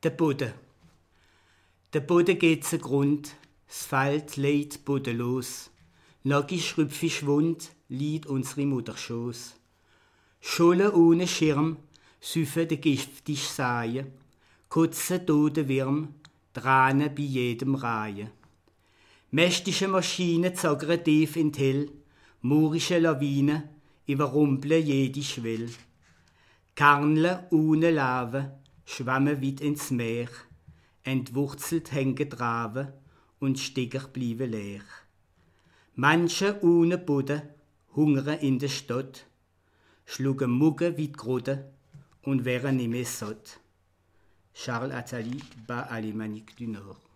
Der Boden. Der Boden geht zugrund, das Feld leid bodenlos. Nackig, rüpfisch wund liegt unsere Mutterschoß. Schollen ohne Schirm, süffe de giftig Saie, kotzen tote Wirm, Tränen bei jedem Reihe. Mächtige Maschinen zaggern tief in die Hell, moorische Lawinen überrumpeln jede Schwell. Karnle ohne Lave schwammen weit ins Meer, entwurzelt hängen Traven und Stecker bleiben leer. Menschen ohne Boden hungern in der Stadt, schlugen Muggen wie die Groden und wären nicht mehr satt. Charles Attali, Bas Alémanique du Nord.